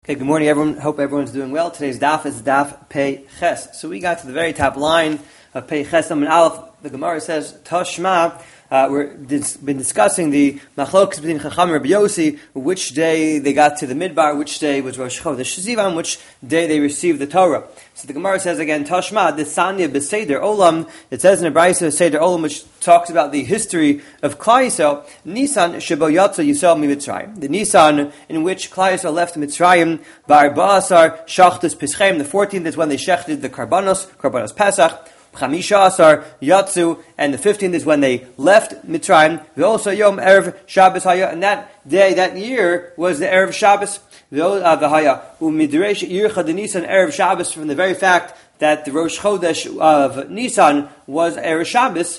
Okay, good morning, everyone. Hope everyone's doing well. Today's daf is daf Pei Ches. So we got to the very top line of Pei Ches and Aleph. The Gemara says, Tashma. We've been discussing the machlokas between Chacham and Rabbi Yossi, which day they got to the Midbar, which day was Rosh Chodesh Sivan, which day they received the Torah. So the Gemara says again, Tashma, the Sanya B'Seder Olam. It says in the Brayso Seder Olam, which talks about the history of Klal Yisrael, Nisan Shebo Yatsa Yisrael Mitzrayim. The Nisan in which Klal Yisrael left Mitzrayim, Ba'arba'asar Shachtus Pischem. The 14th is when they shechted the Karbanos Pesach. Chamisha Asar Yatsu, and the 15th is when they left Mitzrayim. Also Yom Erev Shabbos Haya, and that day, that year, was the Erev Shabbos. V'haya u'midreish Yircha de Nisan Erev Shabbos, from the very fact that the Rosh Chodesh of Nisan was Erev Shabbos.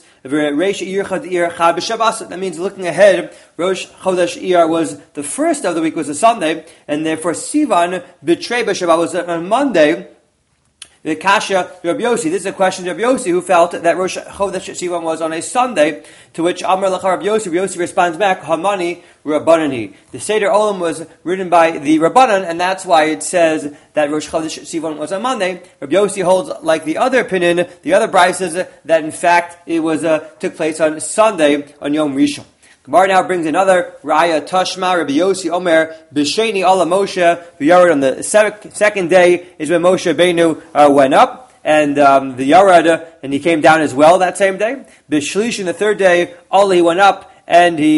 That means looking ahead, Rosh Chodesh Iyar was the first of the week, was a Sunday, and therefore Sivan B'Trei B'Shabbat was on Monday. The Kasha Rabbi Yossi. This is a question of Rabbi Yossi, who felt that Rosh Chodesh Sivan was on a Sunday, to which Amar Lacha Rabbi Yossi responds back, Hamani Rabbanani. The Seder Olam was written by the Rabbanan, and that's why it says that Rosh Chodesh Sivan was on Monday. Rabbi Yossi holds, like the other opinion, the other Bryce says that in fact it was took place on Sunday, on Yom Rishon. Gemara now brings another Raya Tashma Rabbi Yossi Omer B'Sheni Ala Moshe V'Yared. On the second day is when Moshe Rabbeinu went up, and the Yared, and he came down as well that same day. B'Shlish, in the third day, Allah, he went up, and the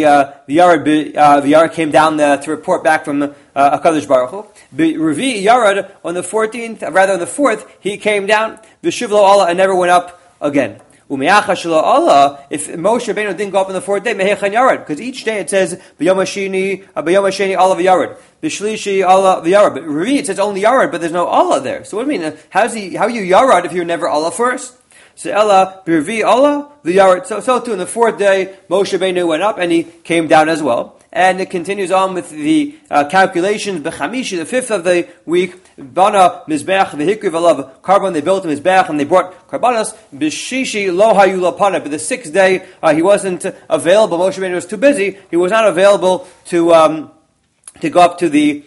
Yared came down to report back from HaKadosh Baruch Hu. B'Revi Yared, on the 14th, rather on the 4th, he came down. B'Shivlo Allah, and never went up again. If Moshe Rabbeinu didn't go up on the 4th day, Mehechan Yared, because each day it says B'Yom Hasheni Allah V'Yared, B'Shlishi Allah V'Yared. But Revi, it says only Yared, but there's no Allah there. So what do you mean? How are you Yared if you're never Allah first? So Ella B'Revi Allah V'Yared. So too on the 4th day, Moshe Rabbeinu went up and he came down as well. And it continues on with the calculations. B'Chamishi, the 5th of the week, Bana Mizbeach v'Hikriv alav Karban. They built a Mizbeach and they brought Karbanos. B'Shishi lo hayu lapana. But the 6th day he wasn't available. Moshe Rabbeinu was too busy. He was not available to go up to the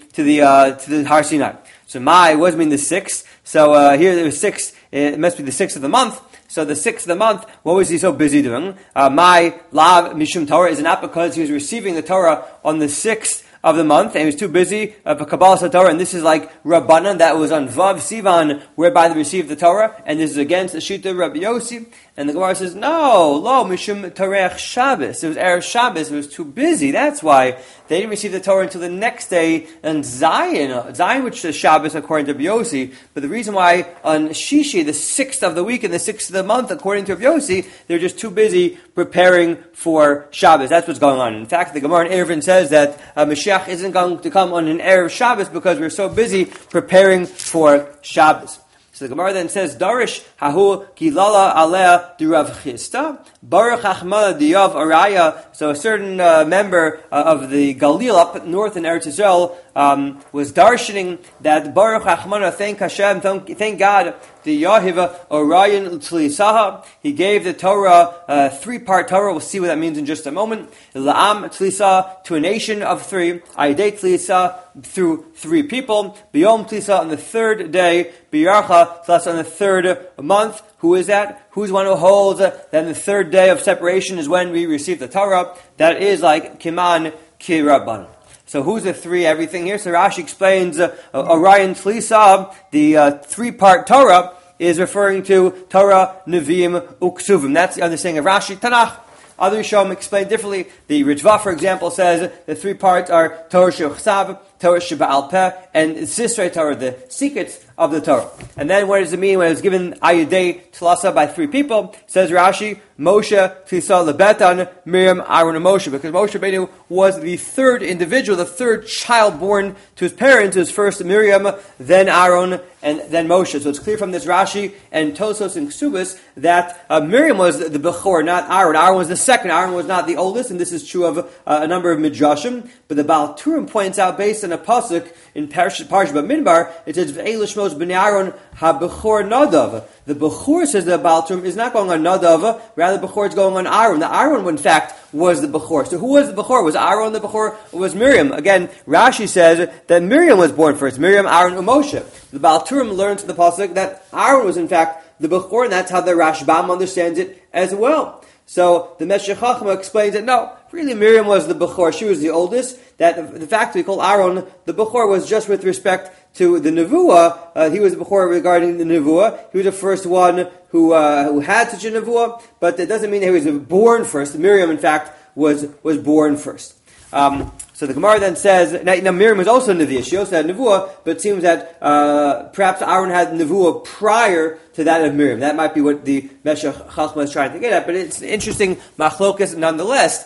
Har Sinai. So what does it mean the 6th? So here there was 6. It must be the 6th of the month. So the 6th of the month, what was he so busy doing? My lav mishum Torah, is it not because he was receiving the Torah on the 6th of the month, and he was too busy for Kabbalah Torah, and this is like Rabbanan, that was on Vav Sivan, whereby they received the Torah, and this is against the Shita of Rabbi Yossi. And the Gemara says, no, lo, mishum Torech Shabbos. It was Erev Shabbos, it was too busy. That's why they didn't receive the Torah until the next day, and Zion, which is Shabbos according to Rabbi Yossi. But the reason why on Shishi, the 6th of the week and the 6th of the month, according to Rabbi Yossi, they're just too busy preparing for Shabbos. That's what's going on. In fact, the Gemara in Eruvin says that Mashiach isn't going to come on an Erev Shabbos because we're so busy preparing for Shabbos. So the Gemara then says, Darish hahu kilala alea durav chista, baruch achmana diyav araya. So a certain member of the Galil up north in Eretz Yisrael was darshaning that Baruch Achmana, thank Hashem, thank God, the Yahiva Orion Tlisaha. He gave the Torah, 3-part Torah. We'll see what that means in just a moment. La'am Tlisa, to a nation of 3. Ayidei Tlisa, through 3 people. Biyom Tlisa, on the 3rd day. Biyarcha Tlisa, on the 3rd month. Who is that? Who's one who holds that the 3rd day of separation is when we receive the Torah? That is like Kiman Kirabban. So who's the 3 everything here? So Rashi explains Orion Tlisa, the 3-part Torah, is referring to Torah, Nevi'im, Uksuvim. That's the understanding of Rashi. Tanakh. Other Rishonim explain differently. The Ritva, for example, says the 3 parts are Torah Shechsav, Torah Sheba'al Peh, and Sisrei Torah, the secrets of the Torah. And then what does it mean when it was given Ayudei Tlasa by 3 people? Says Rashi, Moshe Tlisa Lebetan, Miriam, Aaron, and Moshe. Because Moshe Rabbeinu was the 3rd individual, the 3rd child born to his parents. It was first Miriam, then Aaron, and then Moshe. So it's clear from this Rashi and Tosos and Ksubas that Miriam was the Bechor, not Aaron. Aaron was the second. Aaron was not the oldest, and this is true of a number of Midrashim. But the Baal Turim points out, based in a pasuk in Parshat Bamidbar. It says, "Ve'elu shmos b'nei Aaron ha-bechor Nadav." The Bechor, says the Baal Turim, is not going on Nadav, rather Bechor is going on Aaron. The Aaron, in fact, was the Bechor. So who was the Bechor? Was Aaron the Bechor, or was Miriam? Again, Rashi says that Miriam was born first. Miriam, Aaron, and Moshe. The Baal Turim learns from the pasuk that Aaron was in fact the Bechor, and that's how the Rashbam understands it as well. So the Meshech Chachma explains that no, really Miriam was the Bechor. She was the oldest. That the fact we call Aaron the Bechor was just with respect to the Nevuah. He was the Bechor regarding the Nevuah. He was the first one who had such a Nevuah, but that doesn't mean that he was born first. Miriam, in fact, was born first. So the Gemara then says, now Miriam was also Neviah. She also had Nevuah, but it seems that perhaps Aaron had Nevuah prior to that of Miriam. That might be what the Meshech Chachma is trying to get at, but it's an interesting machlokas nonetheless.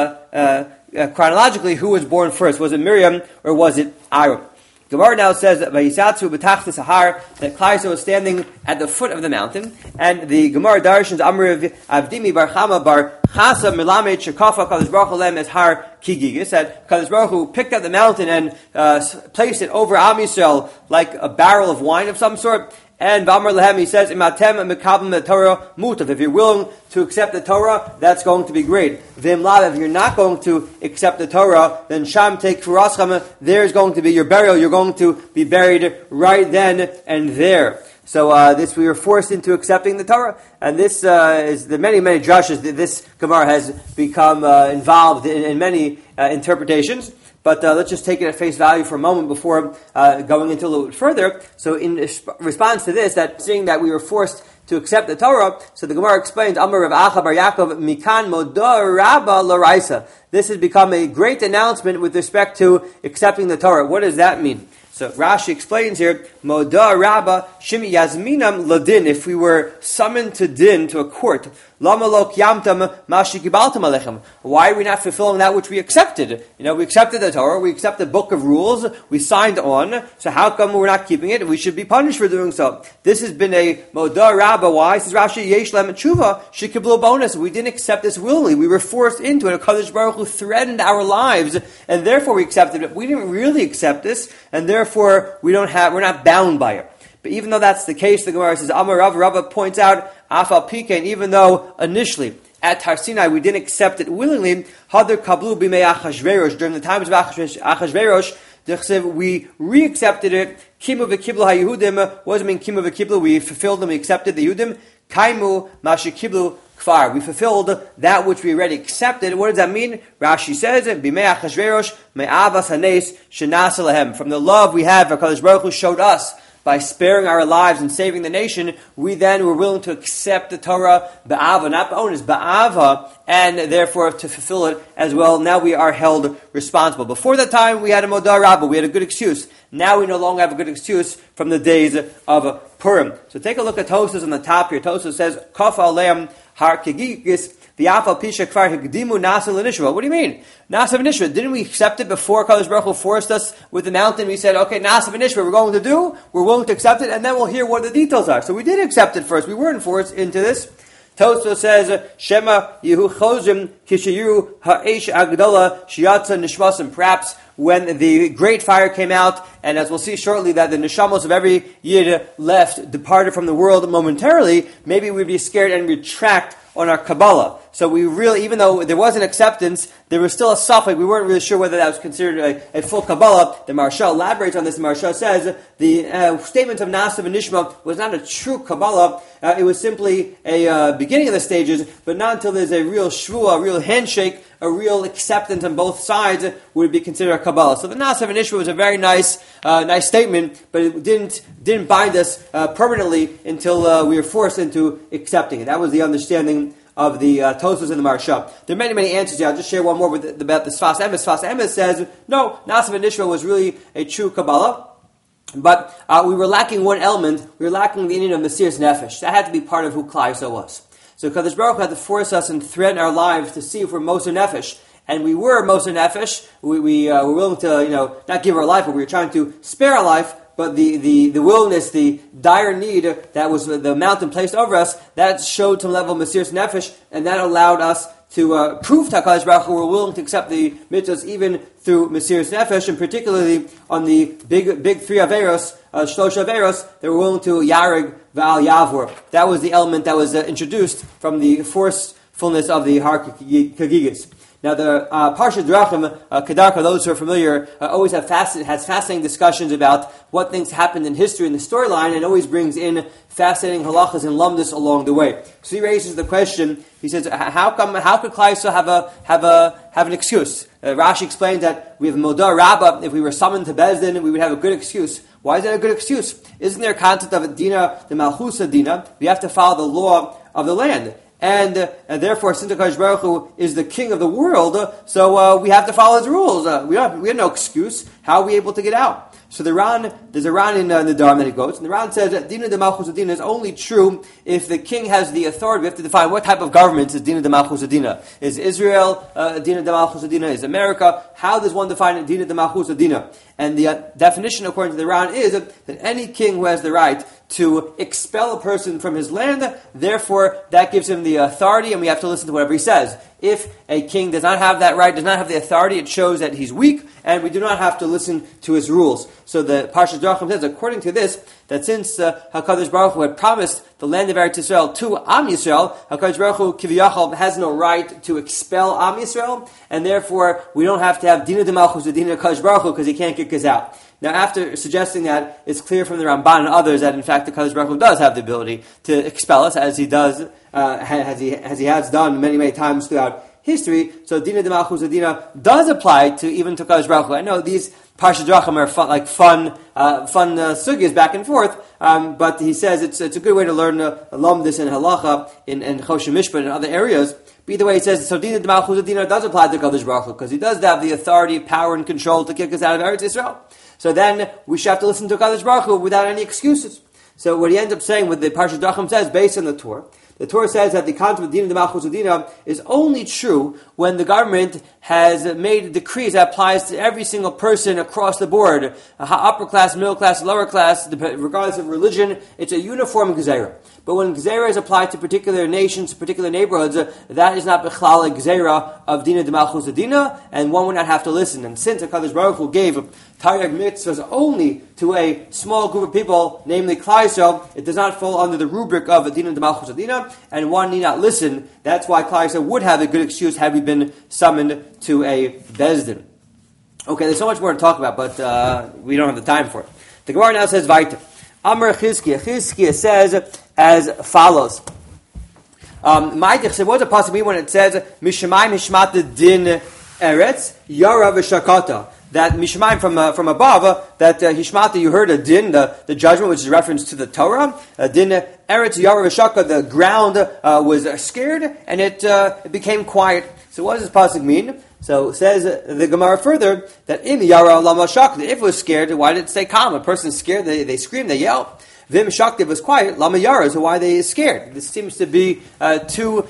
Chronologically, who was born first? Was it Miriam or was it Aaron? Gemara now says that Vayisatzu b'tachtis Sahar, that Klal Yisrael was standing at the foot of the mountain, and the Gemara darshans Amr Avdimi bar Chama bar Chasa Milamed Shekafa Kadosh Baruch Hu Lem as Har Kigigis, that Kadosh Baruch Hu picked up the mountain and placed it over Am Yisrael like a barrel of wine of some sort. And V'amar Lehem, he says, Imatem mekabim the Torah mutav. If you're willing to accept the Torah, that's going to be great. V'imlav, if you're not going to accept the Torah, then Sham take Furascham, there's going to be your burial. You're going to be buried right then and there. So this we were forced into accepting the Torah, and this is the many drushes that this Gemara has become involved in many interpretations. But let's just take it at face value for a moment before going into a little bit further. So in response to this, that seeing that we were forced to accept the Torah, so the Gemara explains, Amar Rav Acha bar Yaakov, Mikan Modah Rabba L'Raisa. This has become a great announcement with respect to accepting the Torah. What does that mean? So Rashi explains here, Modah Rabba Shimi Yazminam Ladin. If we were summoned to din, to a court, Lama lo kiyamtam mashi kibaltam alechem. Why are we not fulfilling that which we accepted? We accepted the Torah, we accepted the book of rules, we signed on, so how come we're not keeping it? We should be punished for doing so. This has been a Modah Rabba. Why? Says Rashi, Yesh lem tshuva shekiblu bonus. We didn't accept this willingly. We were forced into it. Kadosh Baruch Hu threatened our lives, and therefore we accepted it. We didn't really accept this, and therefore we're not bound by it. But even though that's the case, the Gemara says, Amar Rava points out, Afal Pikein, even though initially at Har Sinai we didn't accept it willingly, Hadar Kablu Bimei Achashverosh, during the times of Achashverosh, we re-accepted it. Kimu v'kiblu ha-Yehudim, what does it mean Kimu v'kiblu? We fulfilled them, we accepted the Yehudim. Kaimu mashikiblu kfar. We fulfilled that which we already accepted. What does that mean? Rashi says it, Bimei Achashverosh, me'avas hanes shenasa lahem. From the love we have, HaKadosh Baruch Hu showed us, by sparing our lives and saving the nation, we then were willing to accept the Torah ba'ava, not ba'onus, ba'ava, and therefore to fulfill it as well. Now we are held responsible. Before that time, we had a Modah Rabba, we had a good excuse. Now we no longer have a good excuse from the days of Purim. So take a look at Tosfos on the top here. Tosfos says, Kaf aleim har kegigis v'afal pisha kvar hegdimu nasa l'nishva. What do you mean? Nasa v'nishva. Didn't we accept it before Kadosh Baruch Hu forced us with the mountain? We said, okay, nasa v'nishva, we're willing to accept it, and then we'll hear what the details are. So we did accept it first. We weren't forced into this. Tosfos says, Shema Yehu Chozim Kishayiru Ha'esh Agdala Shiatza Nishmasim. Perhaps when the great fire came out, and as we'll see shortly that the neshamos of every Yid departed from the world momentarily, maybe we'd be scared and retract on our Kabbalah. So we really, even though there was an acceptance, there was still a suffix. We weren't really sure whether that was considered a full Kabbalah. The Maharsha elaborates on this. The Maharsha says the statement of Nasa and Nishma was not a true Kabbalah. It was simply a beginning of the stages, but not until there's a real shvua, a real handshake, a real acceptance on both sides would it be considered a Kabbalah. So the Nasa and Nishma was a very nice statement, but it didn't bind us permanently until we were forced into accepting it. That was the understanding of the Tosfos and the Maharsha. There are many answers here. I'll just share one more about the Sfas Emes. Sfas Emes says, no, Nasa and Nishma was really a true Kabbalah, but we were lacking one element. We were lacking the Indian of Mesiras Nefesh. That had to be part of who Klal Yisrael was. So Kadosh Baruch Hu had to force us and threaten our lives to see if we're Moser Nefesh. And we were Moser Nefesh. We were willing to, not give our life, but we were trying to spare our life. But the willingness, the dire need that was the mountain placed over us, that showed some level of Mesiras Nefesh, and that allowed us to prove to HaKadosh Baruch Hu we're willing to accept the mitzvahs even through Mesiras Nefesh, and particularly on the big three Averos, Shlosh Averos, they were willing to Yarig V'al Yavor. That was the element that was introduced from the forcefulness of the Har Kagigis. Now, the Parsha Drachim, Kedarka, those who are familiar, always has fascinating discussions about what things happened in history in the storyline, and always brings in fascinating halachas and lumdus along the way. So he raises the question. He says, "How could Klal Yisrael have an excuse?" Rashi explains that we have Modah Rabbah. If we were summoned to Bezdin, we would have a good excuse. Why is that a good excuse? Isn't there a concept of a dina, the Malchusa dina? We have to follow the law of the land. And therefore, since HaKadosh Baruch Hu is the king of the world, so we have to follow his rules. We have no excuse. How are we able to get out? So there's a Ran in the Dharma that he goes, and the Ran says that Dina de Malchus Adina is only true if the king has the authority. We have to define what type of government is Dina de Malchus Adina. Is Israel Dina de Malchus Adina? Is America? How does one define Dina de Malchus Adina? And the definition, according to the Ran, is that any king who has the right to expel a person from his land, therefore that gives him the authority, and we have to listen to whatever he says. If a king does not have that right, does not have the authority, it shows that he's weak, and we do not have to listen to his rules. So the Parsha Drachim says, according to this, that since HaKadosh Baruch Hu had promised the land of Eretz Yisrael to Am Yisrael, HaKadosh Baruch Hu Kiviyachal has no right to expel Am Yisrael, and therefore we don't have to have Dina de Malchus Dina HaKadosh Baruch Hu because he can't kick us out. Now, after suggesting that, it's clear from the Ramban and others that, in fact, the HaKadosh Baruch Hu does have the ability to expel us, as he does, as he has done many, many times throughout history. So, Dina de Malchus Dina does apply to even to HaKadosh Baruch Hu. I know these Parsha Drachim are fun sugyas back and forth, but he says it's a good way to learn Lomdus and Halacha in Choshen Mishpat and other areas. But either way, he says, so Dina de Malchus Dina does apply to HaKadosh Baruch Hu, because he does have the authority, power, and control to kick us out of Eretz Yisrael. So then we should have to listen to HaKadosh Baruch Hu without any excuses. So what he ends up saying with the Parsha Drachim says, based on the Torah says that the concept of Dina de Malchus Dina is only true when the government has made a decree that applies to every single person across the board, upper class, middle class, lower class, regardless of religion. It's a uniform Gezerah. But when Gezerah is applied to particular nations, particular neighborhoods, that is not Bechlal Gezerah of Dina de Malchus Dina, and one would not have to listen. And since HaKadosh Baruch Hu gave Taryag mitzvahs only to a small group of people, namely Klal Yisrael, it does not fall under the rubric of Dina de Malchus Dina, and one need not listen. That's why Klal Yisrael would have a good excuse had we been summoned to a Bezdin. Okay, there's so much more to talk about, but we don't have the time for it. The Gemara now says, Vaita. Amar Chizkiah. Chizkiah says as follows. Ma'itich said, what does it possibly mean when it says, Mishamayim Hishmata Din Eretz, Yara V'Shakata? That Mishamayim from above, that Hishmata, you heard a din, the judgment, which is a reference to the Torah. Din Eretz Yara V'Shaka, the ground was scared, and it became quiet. So what does this pasuk mean? So says the Gemara further that in Yara Lama Shakta, if it was scared, why did it stay calm? A person is scared, they scream, they yell. Vim Shakta was quiet, Lama Yara, so why are they scared? This seems to be two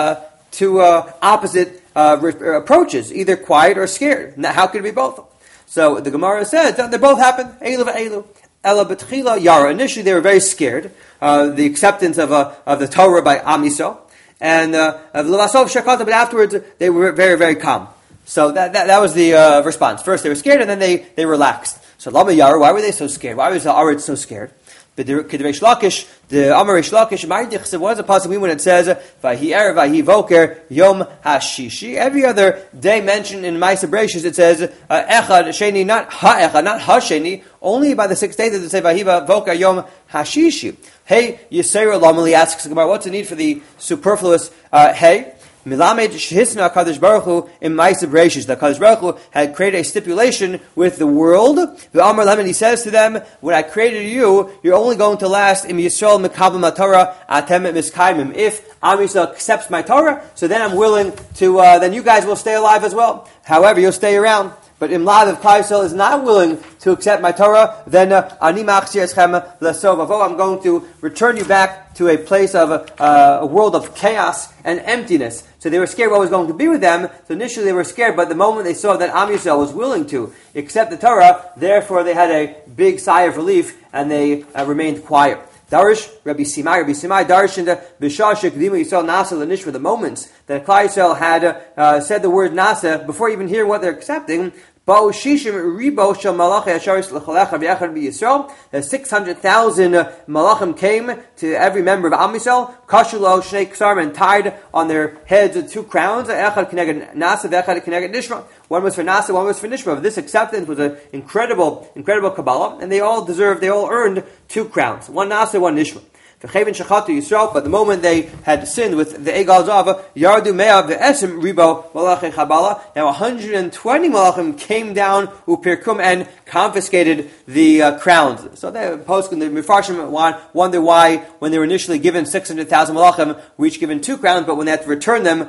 opposite approaches, either quiet or scared. Now, how could it be both? So the Gemara says that they both happened. Elu v'elu. Ela b'tchila Yara. Initially, they were very scared. The acceptance of the Torah by Am Yisrael, and l'vasov shakata. But afterwards, they were very, very calm. So that was the response. First, they were scared, and then they relaxed. So Lama Yara, why were they so scared? Why was the Aretz so scared? But the Reish Lakish, the Amar Reish Lakish, Ma'idich said, what does it possibly mean when it says Vahi Er, Vahi Voker, Yom Hashishi? Every other day mentioned in Ma'aseh Bereishis, it says Echad Sheni, not Ha-Echad, not Ha-Sheni. Only by the sixth day does it say Vahi Voker, Yom Hashishi. Hey, Yisera Lamali asks the Gemara, what's the need for the superfluous hey? Milamed Shehisna HaKadosh Baruch Hu in Ma'aseh Bereishis. The HaKadosh Baruch Hu had created a stipulation with the world. The Amar Lamed, he says to them, when I created you, you're only going to last im Yisrael Mekabel MaTorah Atem Miskaimim. If Am Yisrael accepts my Torah, so then I'm willing to, then you guys will stay alive as well. However, you'll stay around. But Imlav, if Klal Yisrael is not willing to accept my Torah, then Ani Machzir Eschem L'Sov Avo, I'm going to return you back to a place of a world of chaos and emptiness. So they were scared what was going to be with them. So initially they were scared, but the moment they saw that Am Yisrael was willing to accept the Torah, therefore they had a big sigh of relief and they remained quiet. Darish, Rabbi Simai Darish in the Bishah Shekdimu Yisrael Nasa L'Nishma, the moments that Klal Yisrael had said the word Nasa before even hearing what they're accepting. The 600,000 malachim came to every member of Am Yisrael, kashulo shnei ksar, and tied on their heads with 2 crowns. Echad keneged nasa, v'echad keneged nishma. One was for nasa, one was for nishma. This acceptance was an incredible Kabbalah, and they all earned 2 crowns. One nasa, one nishma. But the moment they had sinned with the Egal Zava, Yardu Mea ve'esim ribo malachi Chabala. Now 120 malachim came down upirkum and confiscated the crowns. So the post the Mefarshim wonder why, when they were initially given 600,000 malachim, were each given 2 crowns, but when they had to return them,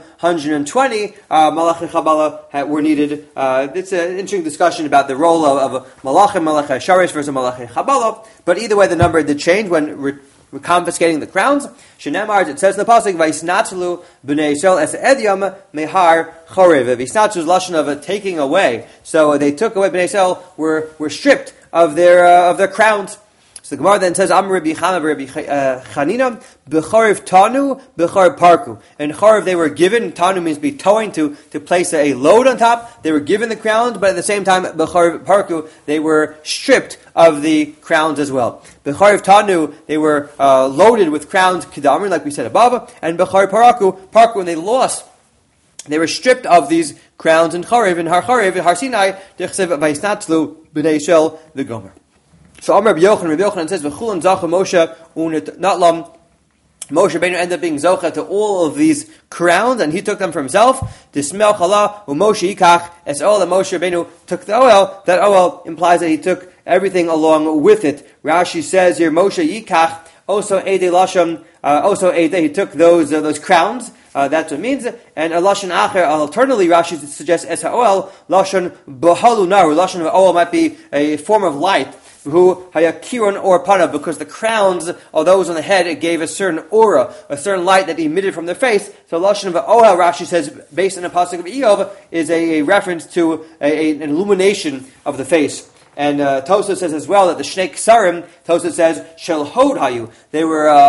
120 malachi Chabala were needed. It's an interesting discussion about the role of malachim, malachi Sharesh versus malachi Chabala. But either way, the number did change when we're confiscating the crowns. Shenemar, it says in the pasuk, "Vaisnatzlu b'nei Yisrael es edyam mehar chorev." Vaisnatzlu is lashon of taking away. So they took away. B'nei Yisrael were stripped of their crowns. So the Gemara then says, "Amar Rabbi Chana Rabbi Chanina b'chorev tanu b'chorev parku." And chorev they were given. Tanu means be towing, to place a load on top. They were given the crowns, but at the same time, b'chorev parku they were stripped of the crowns as well. B'chorev tanu they were loaded with crowns kedamrin, like we said above, and b'chorev parku when they lost, they were stripped of these crowns in chorev, and har Sinai dechsev vayisnatzlu b'nei Yisrael the gomer. So Amar Rabbi Yochanan says, "V'chulan zacha Moshe unit natlam." Moshe Rabbeinu ended up being zocha to all of these crowns, and he took them for himself. Dismel chala u'Moshe yikach es oel. That Moshe Rabbeinu took the oil. That oil implies that he took everything along with it. Rashi says here, Moshe yikach also ede lashon. Also ede, he took those crowns. That's what it means. And a lashon acher, alternately, Rashi suggests es ha'oel lashon b'halu naru. Lashon of oil might be a form of light. Who hayakiron or panav, because the crowns of those on the head, it gave a certain aura, a certain light that emitted from their face. So lashon of ohel, Rashi says, based on the pasuk of Eov, is a reference to an illumination of the face. And Tosafos says as well that the Shnei Ksarim, Tosafos says, Shel Hod Hayu. They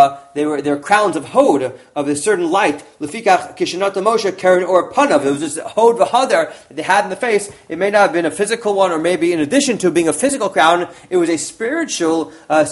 were crowns of Hod, of a certain light. Lefikach Kishanot Moshe Karen or Panav. It was this Hod V'Hadar that they had in the face. It may not have been a physical one, or maybe in addition to being a physical crown, it was a spiritual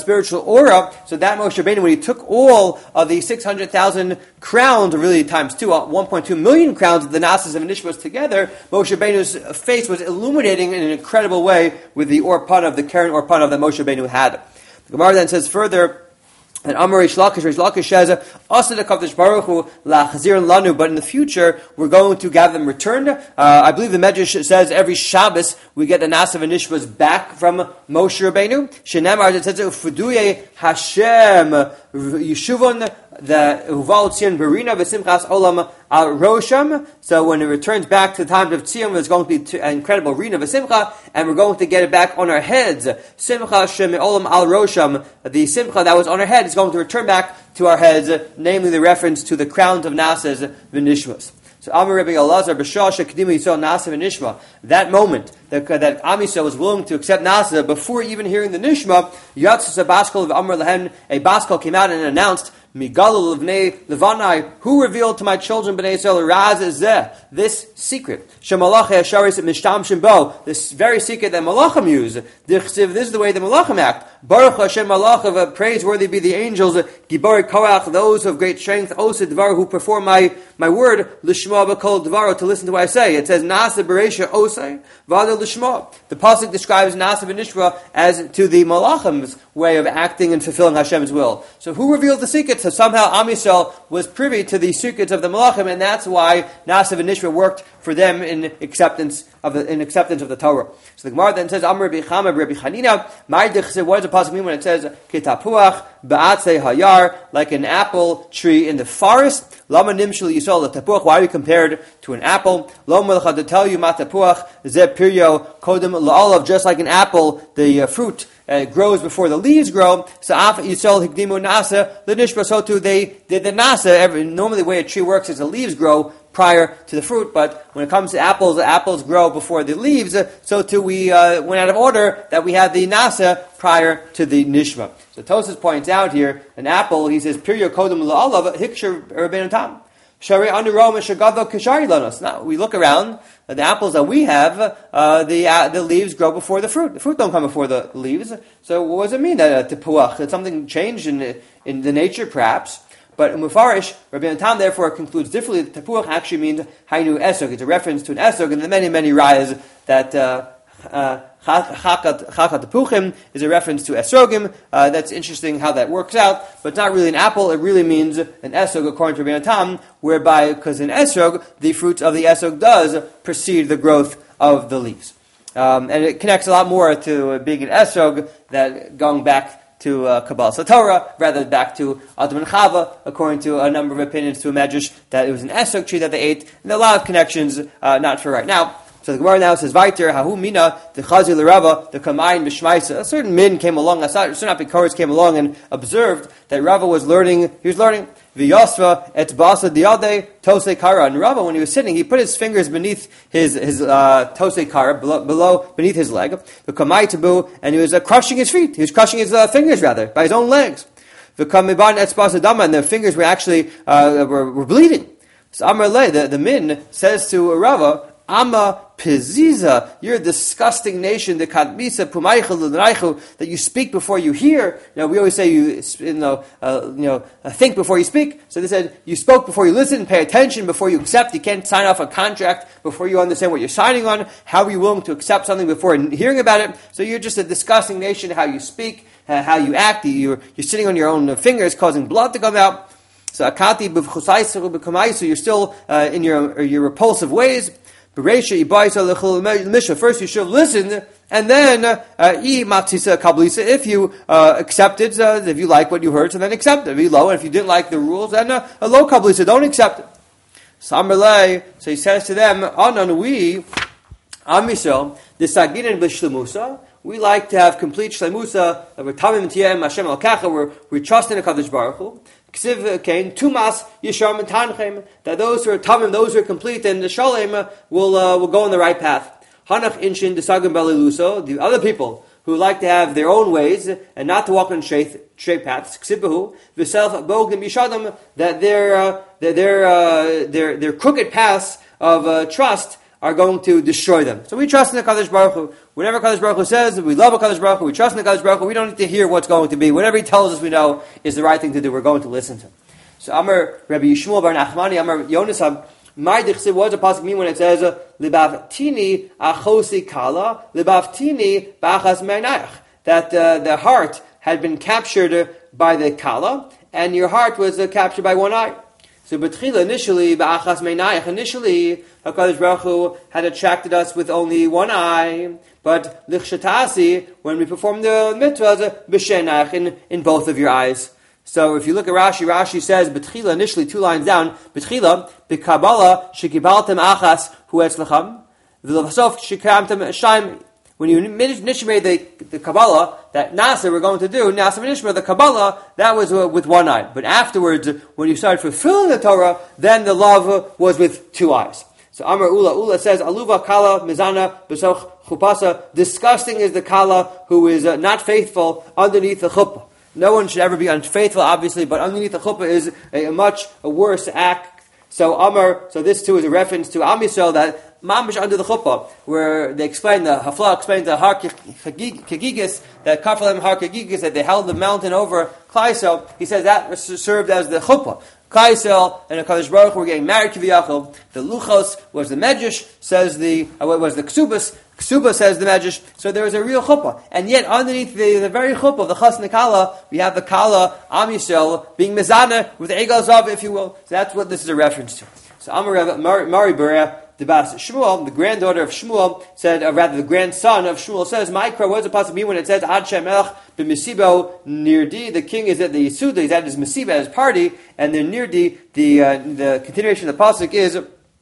aura. So that Moshe Rabbeinu, when he took all of the 600,000 crowns, or really times 2, 1.2 million crowns of the Nasas and Nishmas together, Moshe Rabbeinu's face was illuminating in an incredible way with the or Panav, the Karen or Panav that Moshe Rabbeinu had. The Gemara then says further, and Amar Reish Lakish says, "Asad HaKadosh Baruch Hu la'chazir lanu." But in the future, we're going to have them returned. I believe the Medrash says every Shabbos we get the Nasav and Nishmas back from Moshe Rabbeinu. Shenemar, it says, "Ufuduye Hashem Yeshuvon the Uval Tzion Berina v'Simchas Olam Al Rosham." So when it returns back to the time of Tzion, there's going to be an incredible Rina v'Simcha, and we're going to get it back on our heads. Simcha Shem Olam Al Rosham, the Simcha that was on our head is going to return back to our heads, namely the reference to the crowns of Nasas v'Nishmas. So Amar Rabbi Elazar b'Shah Shekdimu Yisrael Nasa v'Nishma. That moment that Am Yisrael was willing to accept Nasa before even hearing the Nishma, Yatzis a Baskal of Amar Lehen, a Baskal came out and announced, Migalul Levnei Levanai, who revealed to my children Bnei Yisrael Raz Zeh, this secret. Shemalach Hasharis Mishtam Shimbo, this very secret that Malachim use. This is the way the Malachim act. Baruch Hashem Malachav, praiseworthy be the angels, Gibori Koach, those of great strength, Osa Dvar, who perform my word, Lishma B'Kol Dvaro, to listen to what I say. It says Nasa Beresha Osai, Vada Lishma. The pasuk describes Nasa v'Nishma as to the Malachim's way of acting and fulfilling Hashem's will. So who revealed the secret? So somehow Am Yisrael was privy to the secrets of the Malachim, and that's why Nasa v'Nishma worked for them in acceptance of the Torah. So the Gemara then says, Amar Rabbi Chama, Rabbi Chanina, what does the pasuk mean when it says Kitapuach ba'atzei hayar, like an apple tree in the forest? Lama nimshul yisol tapuach. Why are you compared to an apple? Lo melcha, to tell you matapuach ze piryo kodem la'olav, just like an apple, the fruit grows before the leaves grow. So af yisol hikdimu nasa l'nishba, so too they did the nasa. Normally the way a tree works is the leaves grow prior to the fruit, but when it comes to apples, the apples grow before the leaves, so too we went out of order that we had the nasa prior to the nishma. So Tosfos points out here, an apple, he says, Piryo kodem la'alav, hiksher Rabbeinu Tam. Now, we look around, the apples that we have, the leaves grow before the fruit. The fruit don't come before the leaves. So what does it mean that tepuach? That something changed in the nature, perhaps? But Mufarish, Rabbeinu Tam therefore concludes differently that tepuach actually means hainu esog. It's a reference to an esog, and the many rayas that Chakat Tepuchim is a reference to esrogim. That's interesting how that works out, but it's not really an apple. It really means an esrog according to Rabbeinu Tam, whereby, because in esrog, the fruits of the esrog does precede the growth of the leaves. And it connects a lot more to being an esrog, that going back to Kabbalah Satorah, rather back to Adam and Chava, according to a number of opinions, to a medrash that it was an esrog tree that they ate, and a lot of connections, not for right now. So the Gemara now says, "Vaiter hahu mina the chazi l'Rava the kamayin b'shmaisa." A certain min came along, a certain apikoros came along and observed that Rava was learning. He was learning v'yosva et basa diade tosei kara. And Rava, when he was sitting, he put his fingers beneath his tosei kara, below beneath his leg, the kamay tabu, and he was crushing his feet. He was crushing his fingers rather by his own legs. The kamiban et basa dama, and the fingers were actually were bleeding. So Amar Le, the min says to Rava, Ama Piziza, you're a disgusting nation, the Kadmisa Pumaycha L'Naichu, that you speak before you hear. We always say think before you speak. So they said, you spoke before you listen, pay attention before you accept. You can't sign off a contract before you understand what you're signing on. How are you willing to accept something before hearing about it? So you're just a disgusting nation, how you speak, how you act. You're sitting on your own fingers, causing blood to come out. So Akati b'chusayis, you're still in your repulsive ways. First, you should have listened, and then if you accepted, if you like what you heard, so then accept it. And if you didn't like the rules, then a low kablisa, don't accept it. So he says to them, we like to have complete shlemusa, we're tamim tiyem Hashem al-kacha, we trust in the Kadosh Baruch Hu. Tumas Yishar Metanchem, that those who are tamim, those who are complete, and the shalem will go on the right path. Hanach Inshin Desagim Baliluso, the other people who like to have their own ways and not to walk on straight paths. Ksibahu V'self Bogim Yishadam, that their crooked paths of trust are going to destroy them. So we trust in the Kadosh Baruch Hu. Whatever Kadosh Baruch Hu says, we love Kadosh Baruch Hu, we trust in the Kadosh Baruch Hu, we don't need to hear what's going to be. Whatever he tells us we know is the right thing to do, we're going to listen to him. So Amar Rabbi Yishmael bar Nachmani, Amar Yonisab, what does the pasuk mean when it says, Libav-tini achosi kala, Libav-tini ba'achas meinayach, that the heart had been captured by the kala, and your heart was captured by one eye. So B'tchila, initially, ba'achas meinayach, initially, HaKadosh Baruch Hu had attracted us with only one eye, but lichshatasi, when we perform the mitzvahs, b'shenach, in both of your eyes. So if you look at Rashi says, B'tchila, initially 2 lines down, B'tchila, b'kabbalah, shekibaltem achas hu etzlecham, v'lavsof shekamtem shaim. When you initially made the Kabbalah, that Nasa we're going to do, Nasa Nishma, the Kabbalah, that was with one eye. But afterwards, when you started fulfilling the Torah, then the love was with 2 eyes. So Amar Ula says, Aluva kala mizana besoch chupasa. Disgusting is the kala who is not faithful underneath the chuppah. No one should ever be unfaithful, obviously, but underneath the chuppah is a much worse act. So this too is a reference to Am Yisrael, that mamish under the chuppah, where they explain, the Hafla explains the Har Kegigis, that Kafalem Har Kegigis, that they held the mountain over Klaisel. He says that served as the chuppah. Klaisel and HaKadosh Baruch Hu were getting married to Kiviyachol. The Luchos was the Medrash, says was the Ksubas. Ksuba says the Medrash. So there was a real chuppah. And yet underneath the very chuppah of the Chas and the Kala, we have the Kala, Am Yisrael, being Mizana with Egal Zav, if you will. So that's what this is a reference to. So Amar Mari Berea, the Bas Shmuel, the granddaughter of Shmuel, said, rather the grandson of Shmuel says, Ma'ikra, what does it possibly mean when it says, Ad Shem Melech b'mesibo nirdi, the king is at the Yisuda, he's at his mesiba, his party, and the nirdi, the continuation of the pasuk is,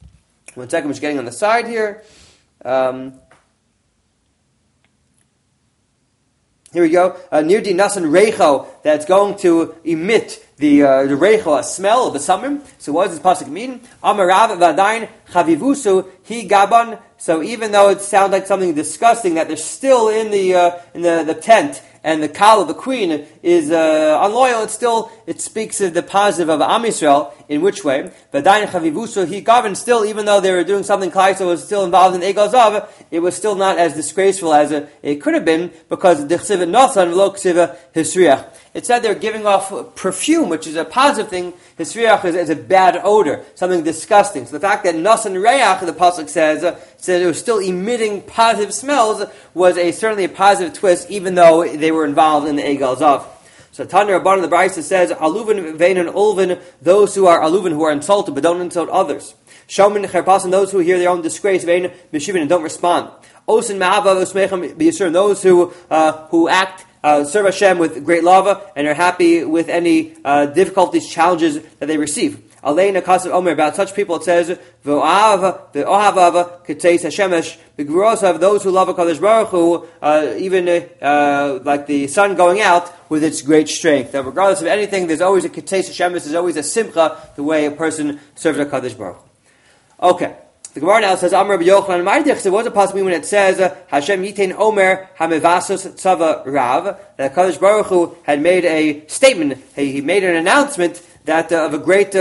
one second, I'm just getting on the side here, Here we go. Nirdi nasan reicho, that's going to emit the reicho, a smell of the summer. So what does this pasuk mean? Amarav v'adayin chavivusu hi gaban. So even though it sounds like something disgusting, that they're still in the tent, and the kal of the queen is unloyal, it speaks of the positive of Am Yisrael. In which way? V'adayin chavivusu hi gaban. Still, even though they were doing something klai, was still involved in Egel Zav, it was still not as disgraceful as it could have been, because the chsiva nasan v'lo chsiva hisriach. It said they're giving off perfume, which is a positive thing. Hisriach is a bad odor, something disgusting. So the fact that nasan reach, the pasuk says it was still emitting positive smells, was certainly a positive twist, even though they were involved in the Egel Zav. So Tanya Rabban, the Brisa says, Aluvin veinan ulvin, those who are aluvin, who are insulted but don't insult others. Shomin cherpasan, those who hear their own disgrace, vein b'shivin, and don't respond. Osin ma'ava usmechem b'yisur, those who act serve Hashem with great love and are happy with any difficulties, challenges that they receive. Aleina Kasav Omer, about such people it says, V'ohav Ketzeis Hashemesh, B'gvurosav, those who love HaKadosh Baruch Hu, even like the sun going out with its great strength. That regardless of anything, there's always a Ketzeis Hashemesh, there's always a simcha, the way a person serves HaKadosh Baruch Hu. Okay. The Gemara now says, Amar B'Yochanan Ma'idich, so what does it possibly mean when it says, Hashem Yitein Omer HaMevasos Tzava Rav, that HaKadosh Baruch Hu had made a statement, he made an announcement that of a great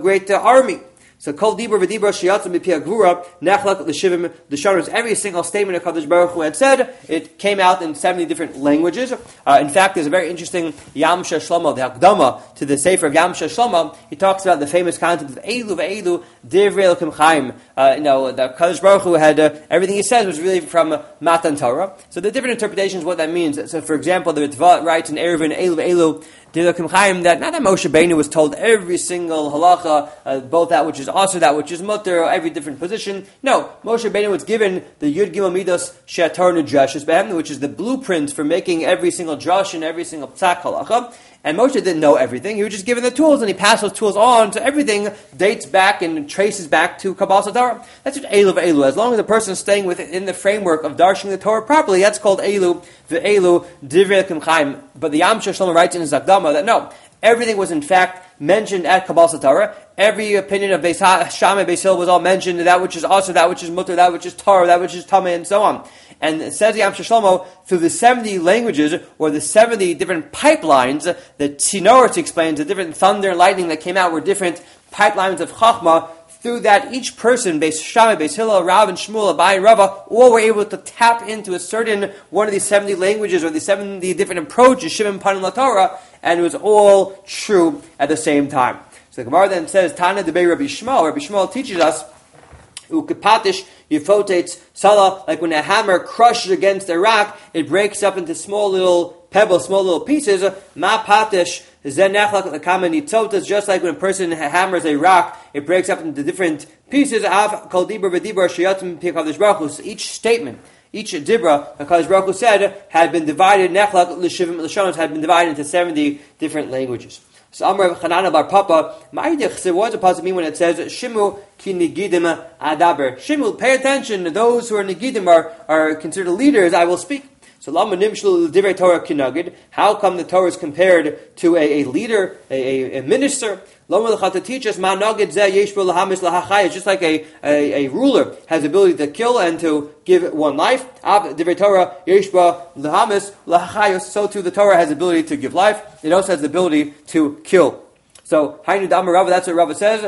army. So Kol Dibur V'Dibur Shiyatzim B'Pia Gvura Nechlak L'Shivim L'Shanos. Every single statement of HaKadosh Baruch Hu had said, it came out in 70 different languages. In fact, there's a very interesting Yamsha Shlomo, the Hakdama to the Sefer of Yamsha Shlomo. He talks about the famous concept of Eilu Ve'elu Divrei Elokim Chaim. The HaKadosh Baruch Hu had everything he says was really from Matan Torah. So the different interpretations of what that means. So, for example, the Ritva writes in Eruvin Eilu Ve'elu that not that Moshe Rabbeinu was told every single halacha, both that which is also that which is mutter, every different position. No, Moshe Rabbeinu was given the Yud Gimel Midos She'ator Nudreshes Behem, which is the blueprint for making every single drush and every single psak halacha. And Moshe didn't know everything. He was just given the tools, and he passed those tools on, so everything dates back and traces back to Kabbalah Torah. That's what Elu Ve'elu. As long as the person is staying within the framework of darshing the Torah properly, that's called Elu Ve'elu Divrei Elokim Chaim. But the Yamsha Shlomo writes in his Akdama that no, everything was in fact mentioned at Kabbalah Torah. Every opinion of Beis Shammai and Beis Hillel was all mentioned, that which is also, that which is mutter, that which is Torah, that which is Tameh, and so on. And it says the Yamsha Shlomo, through the 70 languages, or the 70 different pipelines, the Tzinorot explains, the different thunder and lightning that came out were different pipelines of Chachma. Through that, each person, Beis Shammai, Beis Hillel, Rav, and Shmuel, Abai, and Rava, all were able to tap into a certain one of these 70 languages, or the 70 different approaches, Shimon Panim LaTorah, and it was all true at the same time. So the Gemara then says, Tana Debei Rabbi Shmuel. Rabbi Shmuel teaches us, Ukepatish Yifotets Salah, like when a hammer crushes against a rock, it breaks up into small little pebbles, small little pieces. Ma patish zenechlak l'kama nitzotas, just like when a person hammers a rock, it breaks up into different pieces. Av kol dibur v'dibur shiyatim p'kadosh baruch hu. Each statement, each dibra, HaKadosh Baruch Hu said, had been divided, nechlak l'shivim l'shonos, had been divided into 70 different languages. So Amar Chanana Bar Papa, Ma'idich, what does it possibly mean when it says, Shimu ki nigidim adaber? Shimu, pay attention, those who are nigidim are considered leaders, I will speak. So Lama Nimshlu Divrei Torah Kinagid, how come the Torah is compared to a leader, a minister? Lama L'chata teaches, Ma Nagid Zeh Yesh Bo Lahamis Lahachai, it's just like a ruler has the ability to kill and to give one life. Av Divrei Torah Yesh Bo Lahamis Lahachai, so too the Torah has the ability to give life. It also has the ability to kill. So, Hainu Damar Rava, that's what Rava says.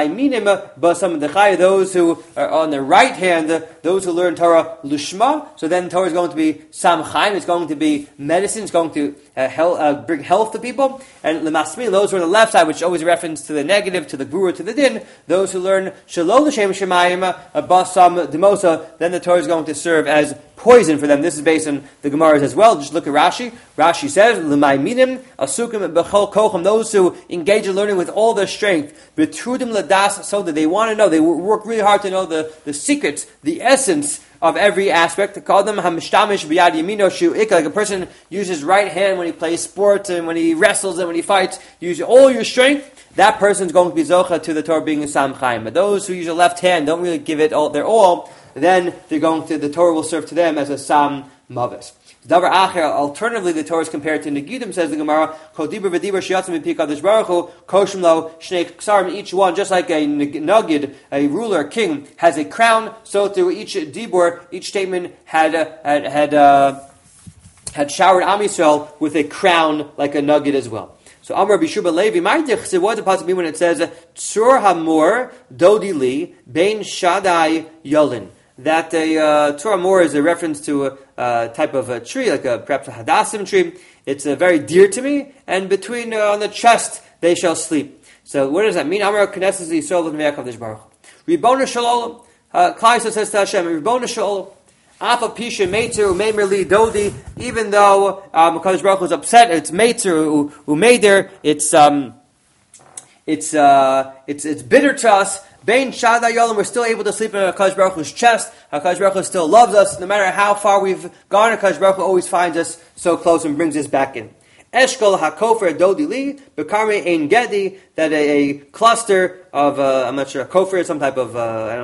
Those who are on the right hand, those who learn Torah Lushma. So then Torah is going to be Samchaim, it's going to be medicine, it's going to bring health to people. And Lemasmin, those who are on the left side, which is always a reference to the negative, to the Gvura, to the Din, those who learn Shalom L'Shem Shemayim, Basam Demosa, then the Torah is going to serve as poison for them. This is based on the Gemaras as well. Just look at Rashi. Rashi says, L'mayminim, Asukim, Bechol Kocham, those who engage in learning with all their strength, Betrudim Ladas, so that they want to know, they work really hard to know the secrets, the essence of every aspect. To call them Hamshtamish B'yad Yamino Shu'ika, like a person uses right hand when he plays sports and when he wrestles and when he fights, use all your strength. That person is going to be Zocha to the Torah being a Samchaim. But those who use their left hand don't really give it all their all, then the Torah will serve to them as a Sam Mavis. Davar Acher, alternatively, the Torah is compared to Negidim, says the Gemara, Kol Dibur V'Dibur Shiyatzim Mipik HaKadosh Baruch Hu, Koshim Lo, Shnei Ksarim, each one, just like a Nagid, a ruler, a king, has a crown, so through each Dibur, each statement had showered Am Yisrael with a crown like a Nagid as well. So Amar Bishuba Levi, what does it possibly mean when it says Tzur Hamor Dodi Li Bein Shaddai Yolin? That a Tzur Hamor is a reference to a type of a tree, like perhaps a Hadassim tree. It's very dear to me, and between on the chest they shall sleep. So what does that mean? Amar Knesset Yisrael V'Nei HaKadosh Baruch Hu. Ribbono Shel Olam. Klal Yisrael says to Hashem, Ribbono Shel Olam. Afa Pisha Meitzer Umeimerli Dodi. Even though HaKadosh Baruch Hu is upset, it's Meitzer Umeider. It's bitter to us. Bein Shaddai Yolim, we're still able to sleep in HaKadosh Baruch Hu's chest. HaKadosh Baruch Hu still loves us. No matter how far we've gone, HaKadosh Baruch Hu always finds us so close and brings us back in. Eshkol HaKofer Dodi Li, Bekarme Ein Gedi, that a cluster of, I'm not sure, a kofer is some type of,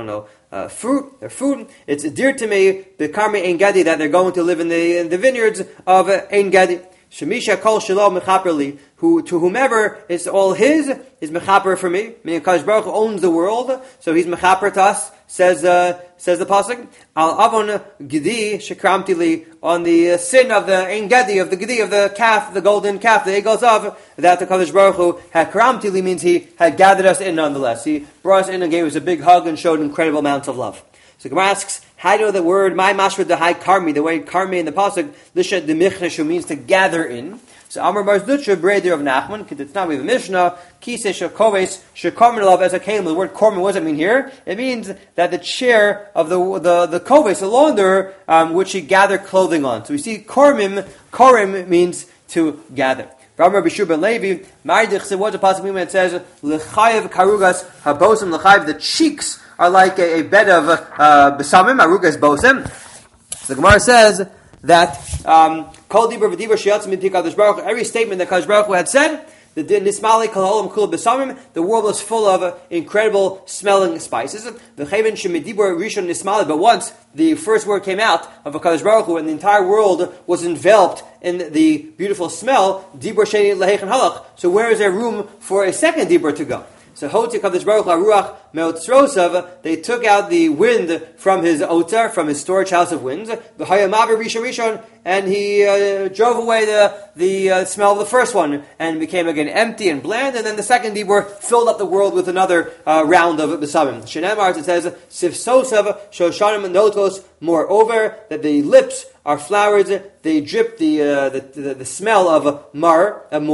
fruit, or food. It's dear to me, Bekarme Ein Gedi, that they're going to live in the vineyards of Ein Gedi. Shemisha Kol Shalom Mechaperli, who to whomever is all his is mechaper for me. Meaning HaKadosh Baruch Hu owns the world, so he's mechaper to us. Says the pasuk, Al Avon Gedi Shekramti Li, on the sin of the Ein Gedi, of the Gedi, of the calf, the golden calf, the Eagles of, that the HaKadosh Baruch Hu had Kramti Li, means he had gathered us in nonetheless. He brought us in and gave us a big hug and showed incredible amounts of love. So Gemara asks, how do you know the word, my mashra the high karmi, the way karmi in the pasuk, lisha de michneshu, means to gather in. So Amar Bar Zutra, breder of Nachman, it's not we have a Mishnah, kise shakoves, shakorman love as a kalim. The word korman, what does it mean here? It means that the chair of the koves, the launder, which you gather clothing on. So we see korim means to gather. Ramar Bishur ben Levi, Maridich, what does it possibly mean when it says, l'chayev karugas habosim l'chayev, the cheeks are like a bed of besamim, arugas bosem. So the Gemara says that kol dibur v'dibur sheyatzim mipik HaKadosh Baruch Hu, every statement that HaKadosh Baruch Hu had said, the nismali kol ha'olam kul besamim, the world was full of incredible smelling spices. The chayven shemidibur rishon nismali, but once the first word came out of HaKadosh Baruch Hu, and the entire world was enveloped in the beautiful smell, dibur sheni lehechen halach. So where is there room for a second dibur to go? So Hoti Kadosh Baruch Ruach Meotzrosav, they took out the wind from his otar, from his storage house of winds, the Hayamaber Rishon, and he drove away the smell of the first one, and became again empty and bland, and then the second dibur filled up the world with another round of besamim. Shenemar, it says, Sifsosav Shoshanim Notos, moreover, that the lips are flowers, they drip the smell of more, of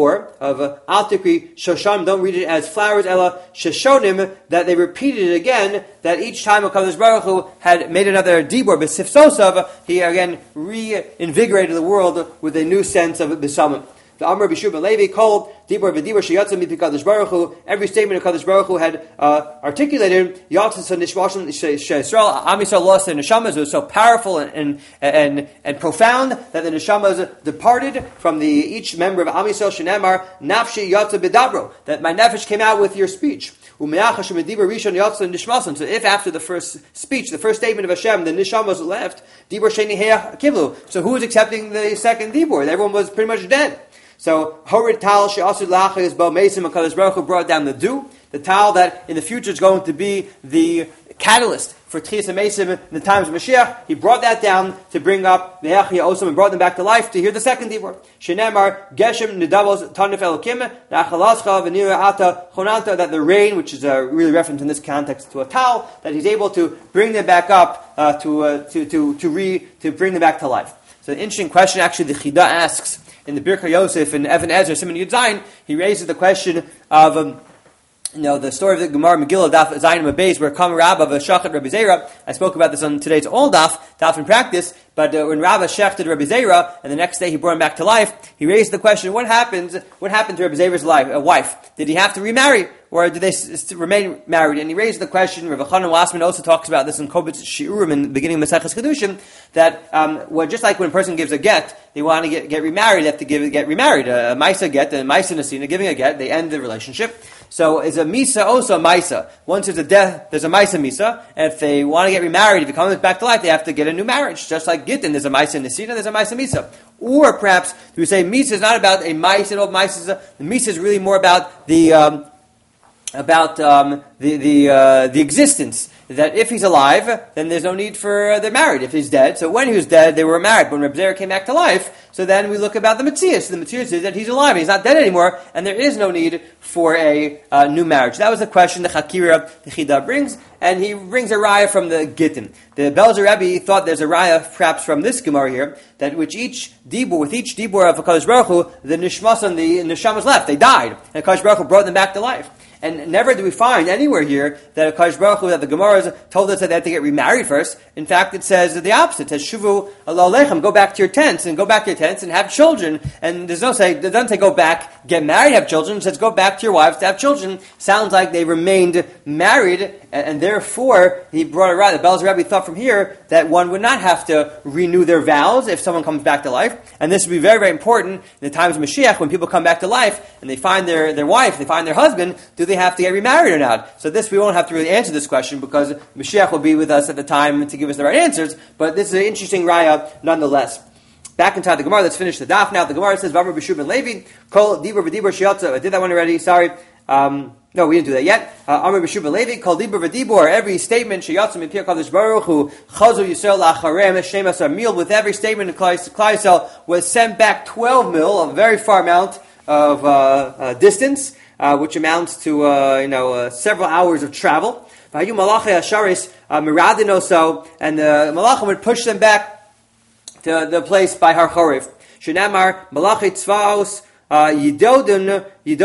Altikri Shoshanim, don't read it as flowers, Ella Shoshonim, that they repeated it again, that each time HaKadosh Baruch Hu had made another dibur, B'sifsosav, he again reinvigorated the world with a new sense of besamim. The Amar Bishur ben Levi called dibur v'dibur sheyatzim mipik HaKadosh Baruch Hu. Every statement of HaKadosh Baruch Hu had articulated yatzis nishmashim Yisrael. Am Yisrael lost their neshamas. It was so powerful and profound that the neshamas departed from each member of Am Yisrael. Shenemar nafshi yatsa b'dabro, that my nefesh came out with your speech. So if after the first speech, the first statement of Hashem, the neshamas left, dibur sheni heach kivlu. So who was accepting the second dibur? Everyone was pretty much dead. So Horid Tal She'asud Lachis Bo Mesim HaKadosh Baruch Hu brought down the dew, the tal that in the future is going to be the catalyst for Tchias HaMesim in the times of Mashiach. He brought that down to bring up the Echia Osam and brought them back to life to hear the second dibur. Shenemar Geshem Nidavos Tanif Elokim Nachalascha V'nira Ata Chonanta, that the rain, which is really reference in this context to a tal, that he's able to bring them back up to bring them back to life. So an interesting question actually the Chida asks in the Birka Yosef and Evan Ezra, Simon Yud Zayin. He raises the question of the story of the Gemara Megillah, Daf Zayin Mabeis, where Kam Rabba of Shachat Rabbi Zera. I spoke about this on today's old Daf in practice. But when Rabba shechted Rabbi Zera, and the next day he brought him back to life, he raised the question: What happened to Rabbi Zera's wife? Did he have to remarry, or did they remain married? And he raised the question. Rav Chanan Wassman also talks about this in Kobitz Shiurim in the beginning of Maseches Kedushin, that just like when a person gives a get, they want to get remarried, they have to get remarried. A Maisa get, and a Maisa Nasina giving a get, they end the relationship. So is a Misa also a Maisa? Once there's a death, there's a Maisa Misa, and if they want to get remarried, if it comes back to life, they have to get a new marriage, just like Gittin, there's a Maisa Nesina, there's a Maisa Misa. Or perhaps we say Misa is not about a Maisa, no Maisa. The Misa is really more about the existence. That if he's alive, then there's no need for they're married. If he's dead, so when he was dead, they were married. When Reb Zera came back to life, so then we look about the Metzias. The Metzias is that he's alive, he's not dead anymore, and there is no need for a new marriage. That was the question the Chakira, the Chida brings, and he brings a raya from the Gittin. The Belzer Rebbe thought there's a raya perhaps from this Gemara here, that with each dibur of HaKadosh Baruch Hu, the Nishmas and the Neshamas left, they died, and HaKadosh Baruch Hu brought them back to life. And never do we find anywhere here that HaKadosh Baruch Hu, that the Gemara told us that they had to get remarried first. In fact, it says the opposite. It says, Shuvu Allah Lechem, go back to your tents and have children. And there's no say, it doesn't say go back, get married, have children. It says go back to your wives to have children. Sounds like they remained married, and therefore he brought it right. The Belzer Rebbe thought from here that one would not have to renew their vows if someone comes back to life. And this would be very, very important in the times of Mashiach, when people come back to life and they find their wife, they find their husband, do they have to get remarried or not? So this, we won't have to really answer this question because Mashiach will be with us at the time to give us the right answers, but this is an interesting raya nonetheless. Back inside the Gemara, let's finish the daf now. The Gemara says, Vamar b'Shub ben Levi, Kol Dibur v'Dibur Sheyatza. I did that one already, sorry. No, we didn't do that yet. Amar b'Shub ben Levi, Kol Dibur v'Dibur, every statement, Sheyatza Mipir Kadosh Baruch Hu, Chazu Yisrael Lacharem, Hashem Asar Mil, with every statement in Klal Yisrael was sent back 12 mil, a very far amount of distance, which amounts to several hours of travel. And the Malachim would push them back to the place by Har Chorev. Shenamar Malachim Tzvaos Yidodun.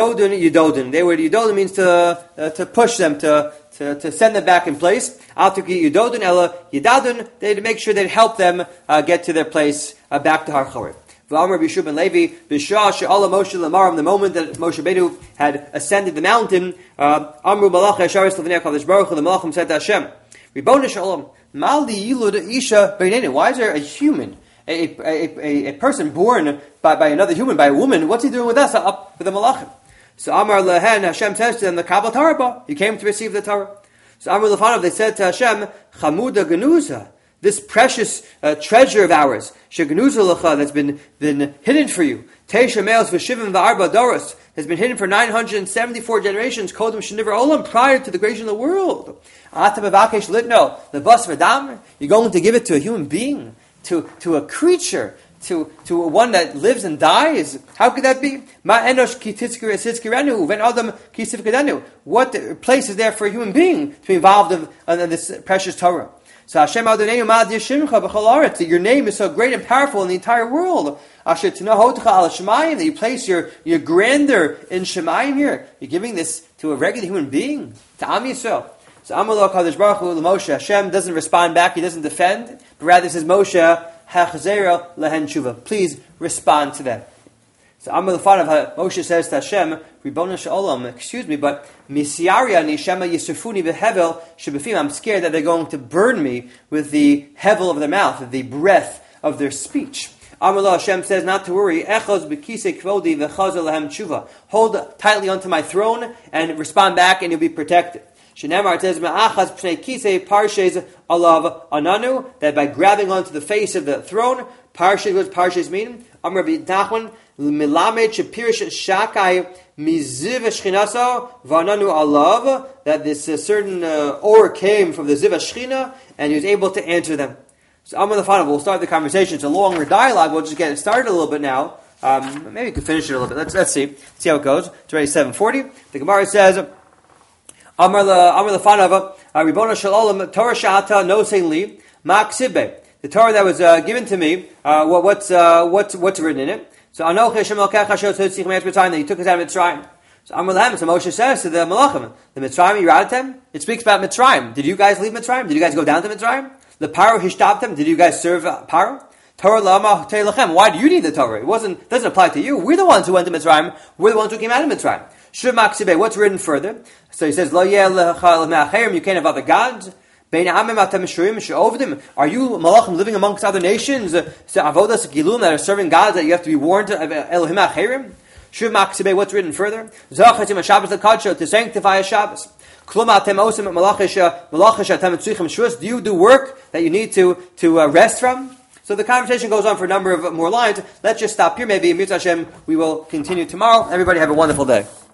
They would, Yidodun means to push them, to send them back in place. Altuki Yidodun Ella Yidadun. They'd make sure they'd help them get to their place back to Har Chorev. V'amar b'Yeshua ben Levi, b'shah she'ala Moshe l'maram, the moment that Moshe Rabbeinu had ascended the mountain, Amru malach yasharis l'vnei HaKadosh Baruch Hu, the malachim said to Hashem, Ribbono shalom, mal li yilud isha b'neinenu. Why is there a human, a person born by another human, by a woman? What's he doing with us up with the malachim? So Amar lehen, Hashem says to them, the Kabbalah Torah, you came to receive the Torah. So Amar lefanov, they said to Hashem, Chamuda genuza, this precious treasure of ours, that's been hidden for you. Teisha Meos v'Shivim v'Arba Doros has been hidden for 974 generations. Kodem Sheniver Olam, prior to the creation of the world. Ata Bavakesh Litno the Bas V'Dam. You're going to give it to a human being, to a creature, to one that lives and dies. How could that be? Ma Enosh ki titzkirenu ven Adam ki sivkedenu. What place is there for a human being to be involved in this precious Torah? So Hashem Adonai Mad Yeshimcha b'chol haaretz, that your name is so great and powerful in the entire world. Asher tinohotcha al Shemayim, that you place your grandeur in Shemayim here. You're giving this to a regular human being, to Am Yisrael. So Amalok Kadosh Baruch Hu Moshe. Hashem doesn't respond back, he doesn't defend, but rather says Moshe hachzera lehen tshuva. Please respond to them. So Amar Lefanav, Moshe says to Hashem, Ribbono Shalom, excuse me, but Misyaria Nishema Yisufuni Behevel Shebefim. I'm scared that they're going to burn me with the hevel of their mouth, the breath of their speech. Amar Lo, Hashem says, not to worry. Echos Bekise Kvodi V'Chazer Lahem Tshuva. Hold tightly onto my throne and respond back, and you'll be protected. Shenemar, it says, Ma'achaz Pnei Kise Parshes Alav Ananu, that by grabbing onto the face of the throne, Parshes, what does Parshes mean? Amar B'Nachman, Milamed Shapirish Shakai Miziv Shchinaso Vananu Alav, that this certain or came from the Ziv Shchina, and he was able to answer them. So Amar Lefanav, we'll start the conversation. It's a longer dialogue. We'll just get it started a little bit now. Maybe we can finish it a little bit. Let's see how it goes. It's already 7:40. The Gemara says, Amar Lefanav, Ribbono Shalom, Torah Sha'ata Nosein Li Ma'aksibe. The Torah that was given to me, what's written in it? So Anochi Hashem Elokecha Asher Hotzei Tzich Mitzrayim, that He took us out of Mitzrayim. So Amar Lahem, so Moshe says to the Malachim, the Mitzrayim Yiratem, it speaks about Mitzrayim. Did you guys leave Mitzrayim? Did you guys go down to Mitzrayim? The Paro Hishtabtem, did you guys serve Paro? Torah Lama Hotei Lachem, why do you need the Torah? It doesn't apply to you. We're the ones who went to Mitzrayim. We're the ones who came out of Mitzrayim. Shur Maksibe, what's written further? So he says, Lo Yeh Lecha Me'acherim, you can't have other gods. Are you malachim living amongst other nations that are serving gods that you have to be warned of Elohim Acherim? Shuv Maksibe, what's written further? To sanctify a Shabbos. Do you do work that you need to rest from? So the conversation goes on for a number of more lines. Let's just stop here. Maybe, Mitzvah Hashem, we will continue tomorrow. Everybody have a wonderful day.